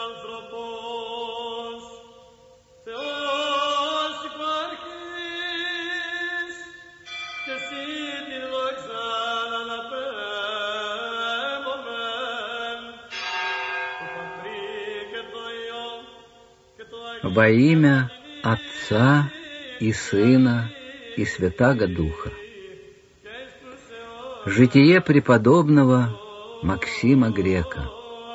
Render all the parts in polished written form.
Во имя Отца и Сына и Святаго Духа. Житие преподобного Максима Грека.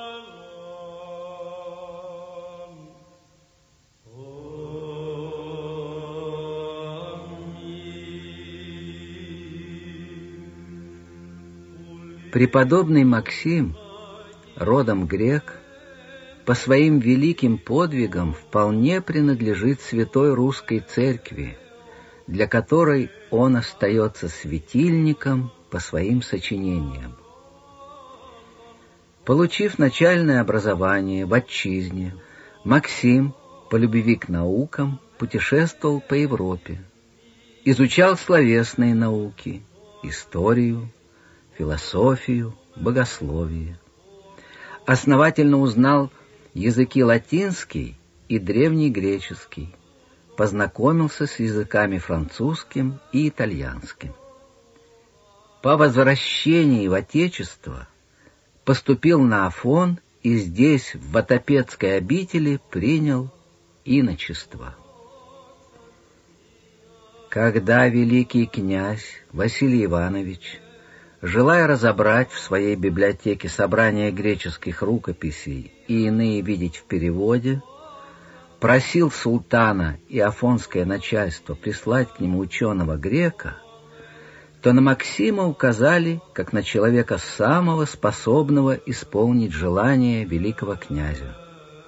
Преподобный Максим, родом грек, по своим великим подвигам вполне принадлежит Святой Русской Церкви, для которой он остается светильником по своим сочинениям. Получив начальное образование в отчизне, Максим, по любви к наукам, путешествовал по Европе, изучал словесные науки, историю, философию, богословие. Основательно узнал языки латинский и древнегреческий, познакомился с языками французским и итальянским. По возвращении в Отечество поступил на Афон и здесь, в Ватопедской обители, принял иночество. Когда великий князь Василий Иванович, желая разобрать в своей библиотеке собрание греческих рукописей и иные видеть в переводе, просил султана и афонское начальство прислать к нему ученого-грека, то на Максима указали как на человека самого способного исполнить желание великого князя.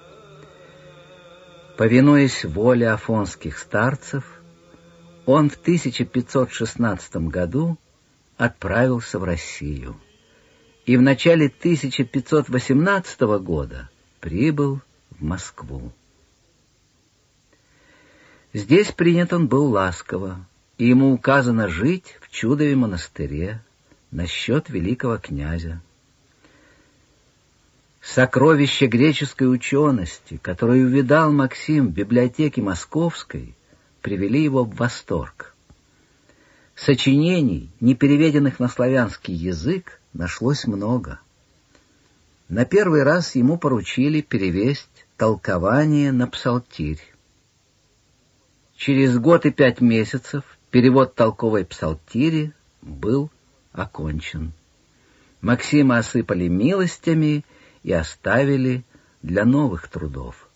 Повинуясь воле афонских старцев, он в 1516 году отправился в Россию и в начале 1518 года прибыл в Москву. Здесь принят он был ласково, и ему указано жить в Чудове монастыре на счет великого князя. Сокровища греческой учености, которые увидал Максим в библиотеке Московской, привели его в восторг. Сочинений, не переведенных на славянский язык, нашлось много. На первый раз ему поручили перевесть толкование на псалтирь. Через год и 5 месяцев перевод толковой псалтири был окончен. Максима осыпали милостями и оставили для новых трудов.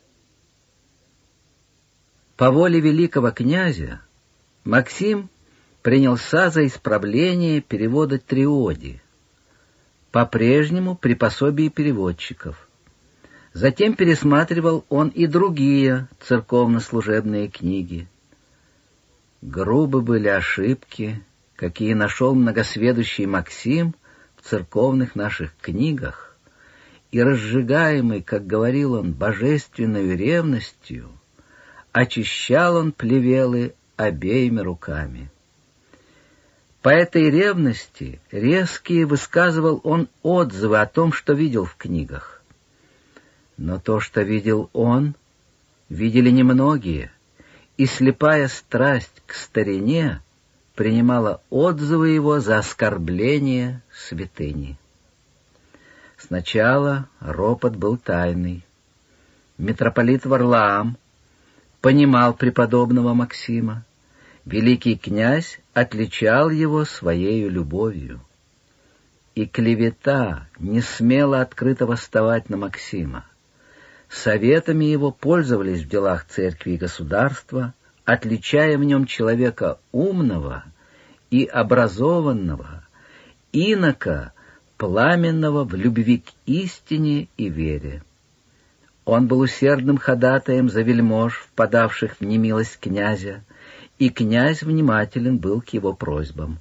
По воле великого князя Максим принялся за исправление перевода Триоди, по-прежнему при пособии переводчиков. Затем пересматривал он и другие церковно-служебные книги. Грубы были ошибки, какие нашел многосведущий Максим в церковных наших книгах, и, разжигаемый, как говорил он, божественной ревностью, очищал он плевелы обеими руками. По этой ревности резкие высказывал он отзывы о том, что видел в книгах. Но то, что видел он, видели немногие, и слепая страсть к старине принимала отзывы его за оскорбление святыни. Сначала ропот был тайный. Митрополит Варлаам понимал преподобного Максима. Великий князь отличал его своею любовью. И клевета не смела открыто восставать на Максима. Советами его пользовались в делах церкви и государства, отличая в нем человека умного и образованного, инока, пламенного в любви к истине и вере. Он был усердным ходатаем за вельмож, впадавших в немилость князя, и князь внимателен был к его просьбам.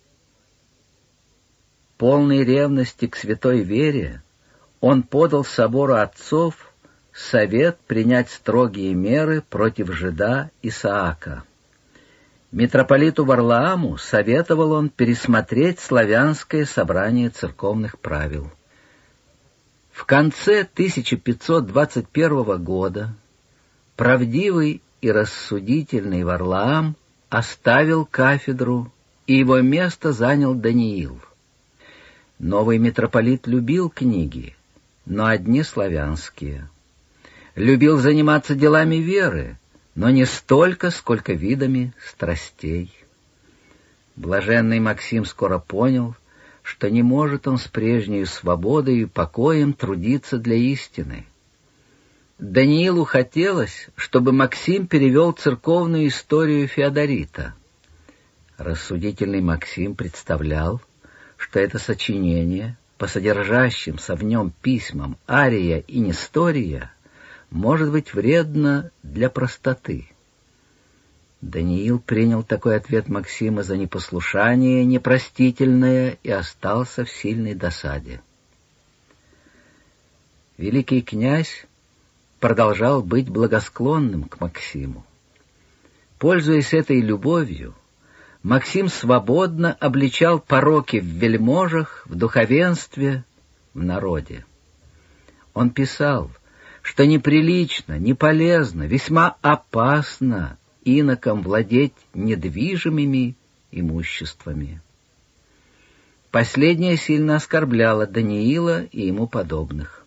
Полной ревности к святой вере, он подал собору отцов совет принять строгие меры против жида Исаака. Митрополиту Варлааму советовал он пересмотреть славянское собрание церковных правил. В В конце 1521 года правдивый и рассудительный Варлаам оставил кафедру, и его место занял Даниил. Новый митрополит любил книги, но одни славянские. Любил заниматься делами веры, но не столько, сколько видами страстей. Блаженный Максим скоро понял, что не может он с прежней свободой и покоем трудиться для истины. Даниилу хотелось, чтобы Максим перевел церковную историю Феодорита. Рассудительный Максим представлял, что это сочинение, по содержащимся в нем письмам Ария и Нестория, может быть вредно для простоты. Даниил принял такой ответ Максима за непослушание непростительное и остался в сильной досаде. Великий князь продолжал быть благосклонным к Максиму. Пользуясь этой любовью, Максим свободно обличал пороки в вельможах, в духовенстве, в народе. Он писал, что неприлично, неполезно, весьма опасно инокам владеть недвижимыми имуществами. Последнее сильно оскорбляло Даниила и ему подобных.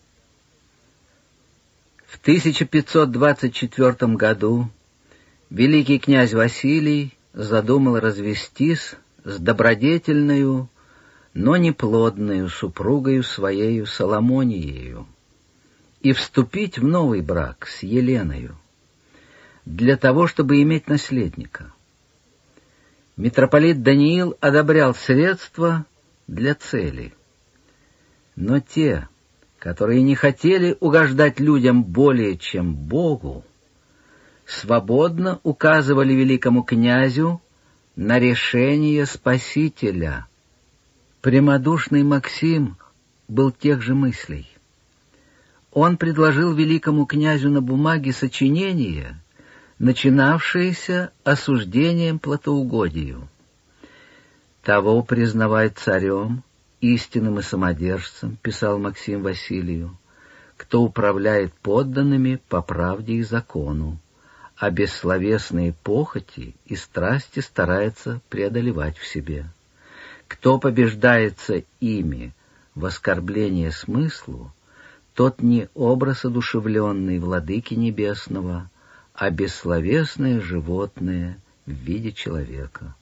В 1524 году великий князь Василий задумал развестись с добродетельною, но неплодною супругою своею Соломониею и вступить в новый брак с Еленою, для того, чтобы иметь наследника. Митрополит Даниил одобрял средства для цели, но те, которые не хотели угождать людям более, чем Богу, свободно указывали великому князю на решение Спасителя. Прямодушный Максим был тех же мыслей. Он предложил великому князю на бумаге сочинение, начинавшееся осуждением плотоугодию. Того признавать царем, истинным и самодержцем, писал Максим Василию, кто управляет подданными по правде и закону, а бессловесные похоти и страсти старается преодолевать в себе. Кто побеждается ими в оскорблении смыслу, тот не образ одушевленный владыки небесного, а бессловесное животное в виде человека.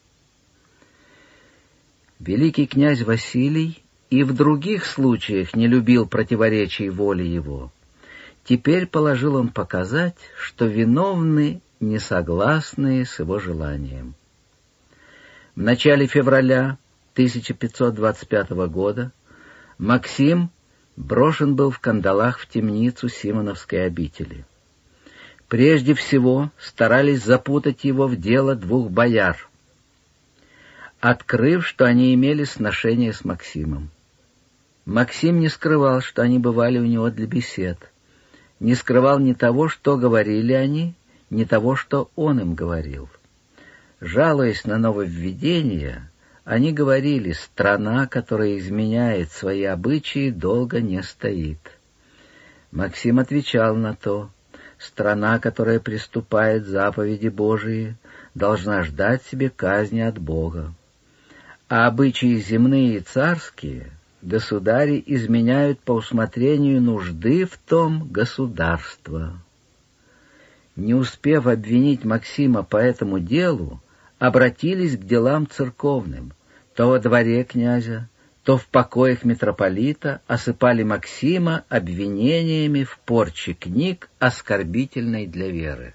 Великий князь Василий и в других случаях не любил противоречий воли его. Теперь положил он показать, что виновны несогласные с его желанием. В начале февраля 1525 года Максим брошен был в кандалах в темницу Симоновской обители. Прежде всего старались запутать его в дело двух бояр, открыв, что они имели сношение с Максимом. Максим не скрывал, что они бывали у него для бесед, не скрывал ни того, что говорили они, ни того, что он им говорил. Жалуясь на нововведения, они говорили: страна, которая изменяет свои обычаи, долго не стоит. Максим отвечал на то: страна, которая приступает заповеди Божии, должна ждать себе казни от Бога. А обычаи земные и царские государи изменяют по усмотрению нужды в том государства. Не успев обвинить Максима по этому делу, обратились к делам церковным. То во дворе князя, то в покоях митрополита осыпали Максима обвинениями в порче книг, оскорбительной для веры.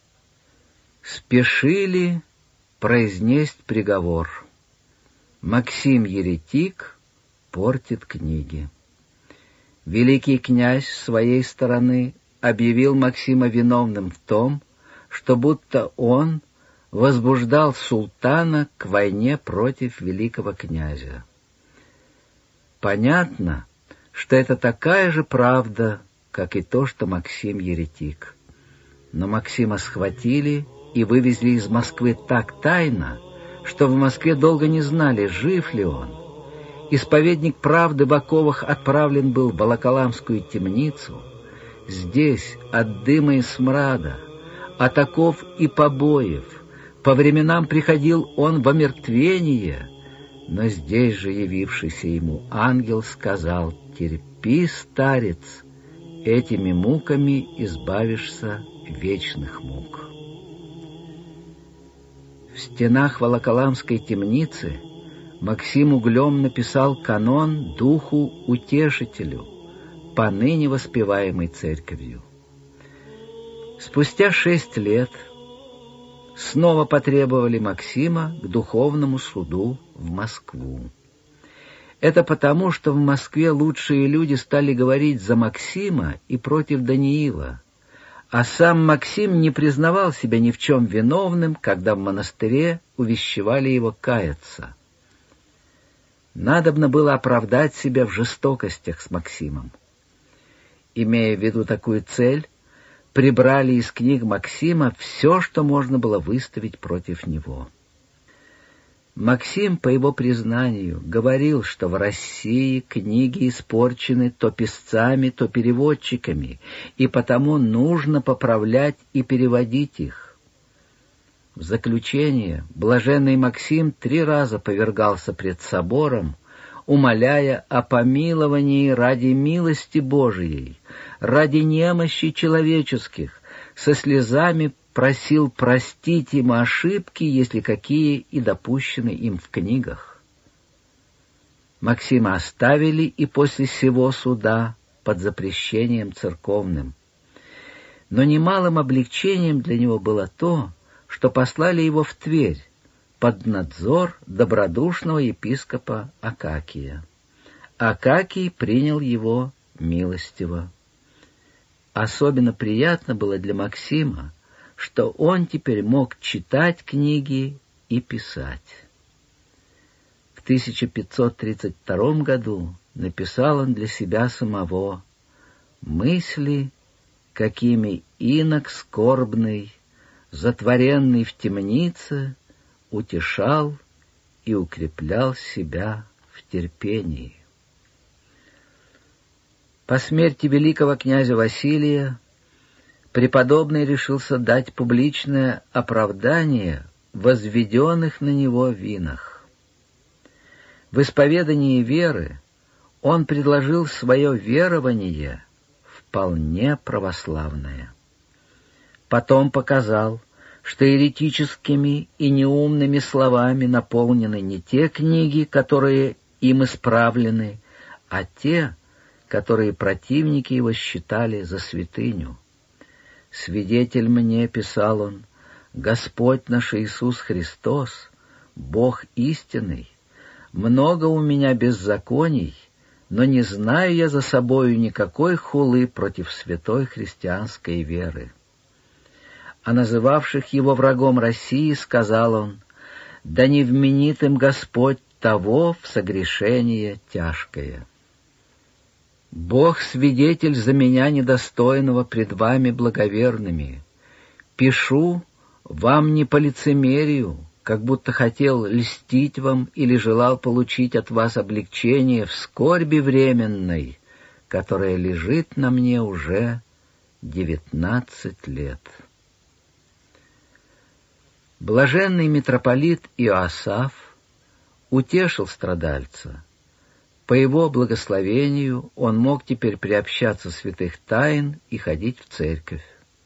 Спешили произнесть приговор: Максим еретик, портит книги. Великий князь с своей стороны объявил Максима виновным в том, что будто он возбуждал султана к войне против великого князя. Понятно, что это такая же правда, как и то, что Максим еретик. Но Максима схватили и вывезли из Москвы так тайно, что в Москве долго не знали, жив ли он. Исповедник правды в оковах отправлен был в Волоколамскую темницу. Здесь от дыма и смрада, от оков и побоев, по временам приходил он в омертвение, но здесь же явившийся ему ангел сказал: «Терпи, старец, этими муками избавишься вечных мук». В стенах Волоколамской темницы Максим углем написал канон Духу Утешителю, поныне воспеваемый Церковью. Спустя 6 лет снова потребовали Максима к духовному суду в Москву. Это потому, что в Москве лучшие люди стали говорить за Максима и против Даниила, а сам Максим не признавал себя ни в чем виновным, когда в монастыре увещевали его каяться. Надобно было оправдать себя в жестокостях с Максимом. Имея в виду такую цель, прибрали из книг Максима все, что можно было выставить против него. Максим, по его признанию, говорил, что в России книги испорчены то писцами, то переводчиками, и потому нужно поправлять и переводить их. В заключение блаженный Максим 3 раза повергался пред собором, умоляя о помиловании ради милости Божией, ради немощи человеческих, со слезами просил простить ему ошибки, если какие и допущены им в книгах. Максима оставили и после сего суда под запрещением церковным. Но немалым облегчением для него было то, что послали его в Тверь под надзор добродушного епископа Акакия. Акакий принял его милостиво. Особенно приятно было для Максима, что он теперь мог читать книги и писать. В 1532 году написал он для себя самого мысли, какими инок скорбный, затворенный в темнице, утешал и укреплял себя в терпении. По смерти великого князя Василия преподобный решился дать публичное оправдание возведенных на него винах. В исповедании веры он предложил свое верование вполне православное. Потом показал, что еретическими и неумными словами наполнены не те книги, которые им исправлены, а те, которые противники его считали за святыню. «Свидетель мне, — писал он, — Господь наш Иисус Христос, Бог истинный, много у меня беззаконий, но не знаю я за собою никакой хулы против святой христианской веры». А называвших его врагом России сказал он: «Да не вменит им Господь того в согрешение тяжкое». «Бог свидетель за меня недостойного пред вами благоверными. Пишу вам не по лицемерию, как будто хотел льстить вам или желал получить от вас облегчение в скорби временной, которая лежит на мне уже 19 лет». Блаженный митрополит Иоасаф утешил страдальца. По его благословению он мог теперь приобщаться святых тайн и ходить в церковь.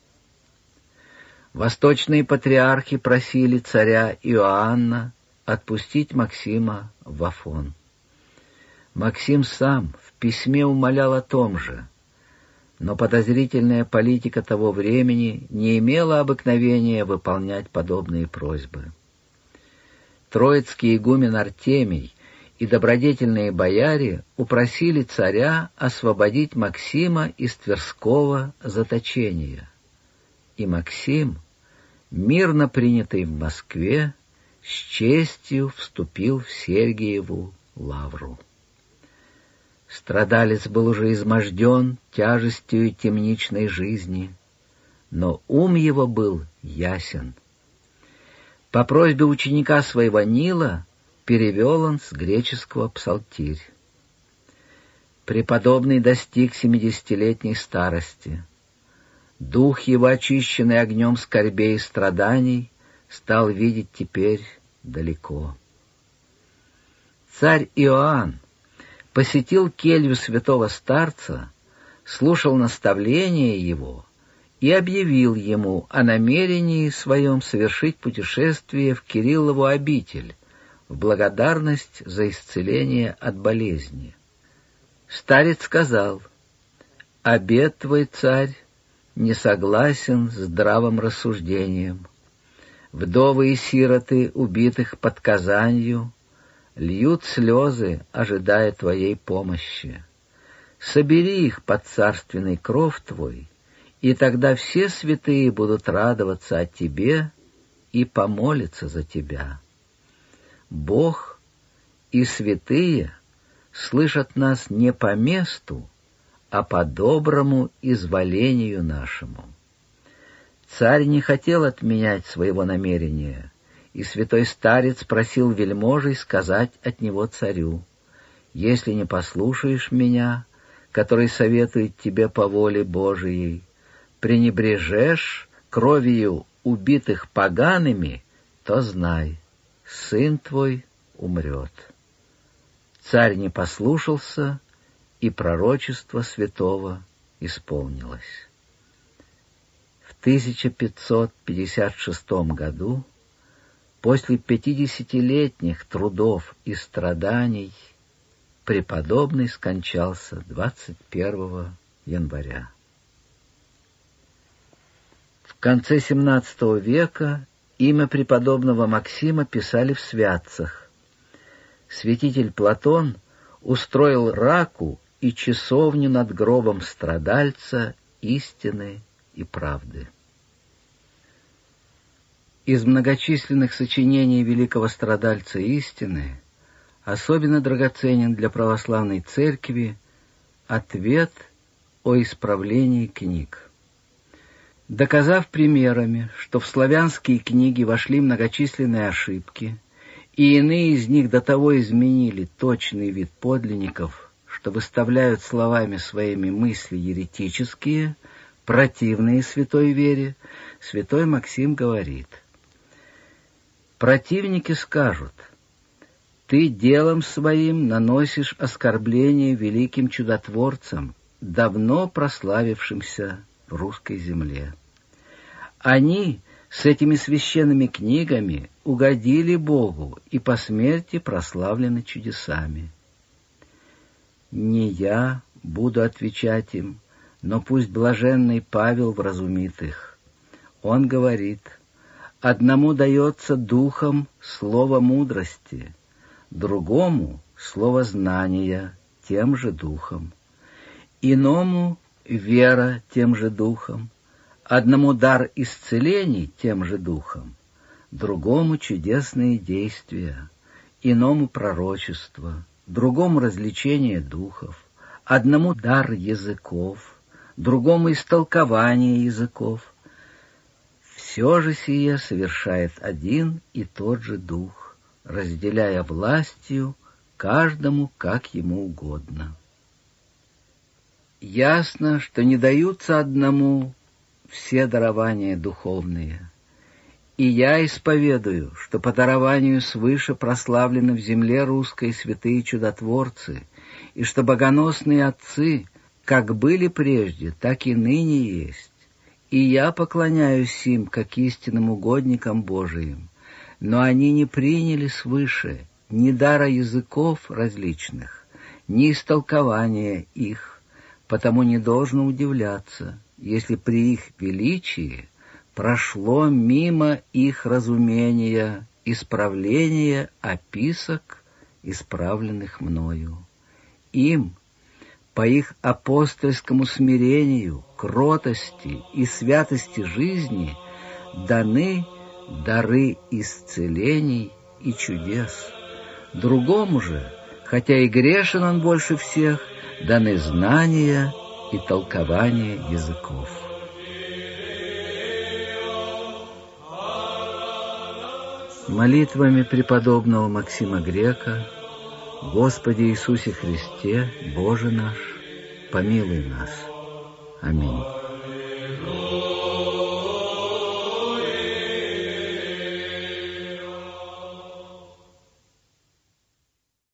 Восточные патриархи просили царя Иоанна отпустить Максима в Афон. Максим сам в письме умолял о том же, но подозрительная политика того времени не имела обыкновения выполнять подобные просьбы. Троицкий игумен Артемий и добродетельные бояре упросили царя освободить Максима из Тверского заточения. И Максим, мирно принятый в Москве, с честью вступил в Сергиеву лавру. Страдалец был уже изможден тяжестью темничной жизни, но ум его был ясен. По просьбе ученика своего Нила Перевел он с греческого псалтирь. Преподобный достиг 70-летней старости. Дух его, очищенный огнем скорбей и страданий, стал видеть теперь далеко. Царь Иоанн посетил келью святого старца, слушал наставления его и объявил ему о намерении своем совершить путешествие в Кириллову обитель в благодарность за исцеление от болезни. Старец сказал: «Обет твой, царь, не согласен с здравым рассуждением. Вдовы и сироты, убитых под Казанью, льют слезы, ожидая твоей помощи. Собери их под царственный кров твой, и тогда все святые будут радоваться о тебе и помолиться за тебя. Бог и святые слышат нас не по месту, а по доброму изволению нашему». Царь не хотел отменять своего намерения, и святой старец просил вельможей сказать от него царю: «Если не послушаешь меня, который советует тебе по воле Божией, пренебрежешь кровью убитых погаными, то знай, сын твой умрет». Царь не послушался, и пророчество святого исполнилось. В 1556 году, после 50-летних трудов и страданий, преподобный скончался 21 января. В конце XVII века имя преподобного Максима писали в святцах. Святитель Платон устроил раку и часовню над гробом страдальца истины и правды. Из многочисленных сочинений великого страдальца истины особенно драгоценен для православной церкви ответ о исправлении книг. Доказав примерами, что в славянские книги вошли многочисленные ошибки, и иные из них до того изменили точный вид подлинников, что выставляют словами своими мысли еретические, противные святой вере, святой Максим говорит: «Противники скажут: ты делом своим наносишь оскорбление великим чудотворцам, давно прославившимся в русской земле. Они с этими священными книгами угодили Богу и по смерти прославлены чудесами. Не я буду отвечать им, но пусть блаженный Павел вразумит их. Он говорит: одному дается духом слово мудрости, другому — слово знания тем же духом, иному — вера тем же духом, одному дар исцелений тем же духом, другому — чудесные действия, иному — пророчество, другому — развлечение духов, одному дар языков, другому — истолкование языков. Все же сие совершает один и тот же Дух, разделяя властью каждому, как ему угодно. Ясно, что не даются одному все дарования духовные. И я исповедую, что по дарованию свыше прославлены в земле русской святые чудотворцы, и что богоносные отцы как были прежде, так и ныне есть. И я поклоняюсь им, как истинным угодникам Божиим, но они не приняли свыше ни дара языков различных, ни истолкования их, потому не должно удивляться, если при их величии прошло мимо их разумения исправление описок, исправленных мною. Им, по их апостольскому смирению, кротости и святости жизни, даны дары исцелений и чудес. Другому же, хотя и грешен он больше всех, даны знания и толкование языков. молитвами преподобного Максима Грека, Господи Иисусе Христе, Боже наш, помилуй нас. Аминь.